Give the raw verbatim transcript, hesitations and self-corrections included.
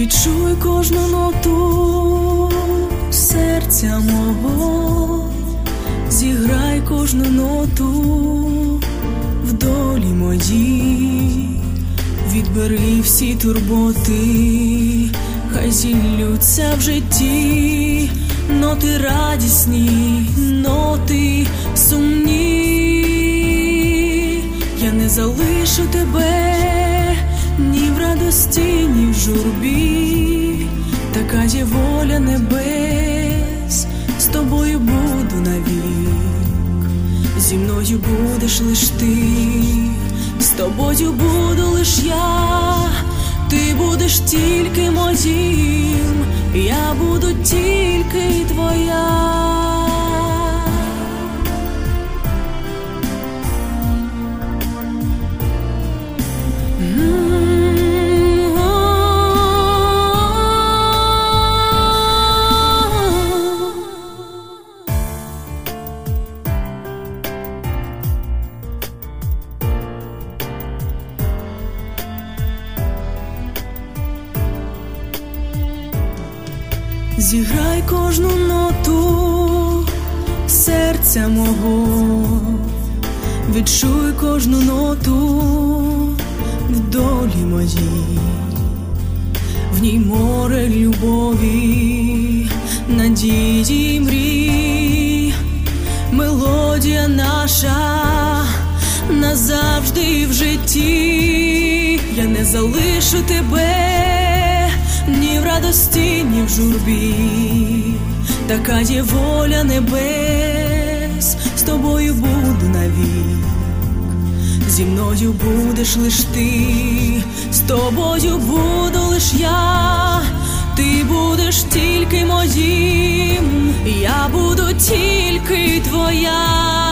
Відчуй кожну ноту серця мого, зіграй кожну ноту в долі моїй, відбери всі турботи, хай зіллються в житті ноти радісні, ноти сумні. Я не залишу тебе ні в радості, ні в журбі, така є воля небес, з тобою буду навік. Зі мною будеш лиш ти, з тобою буду лиш я, ти будеш тільки моїм, я буду тільки твоя. Зіграй кожну ноту серця мого, відчуй кожну ноту в долі моїй. В ній море любові, надії, мрій, мелодія наша назавжди в житті. Я не залишу тебе ні в радості, ні в журбі, така є воля небес, з тобою буду навік. Зі мною будеш лиш ти, з тобою буду лиш я, ти будеш тільки моїм, я буду тільки твоя.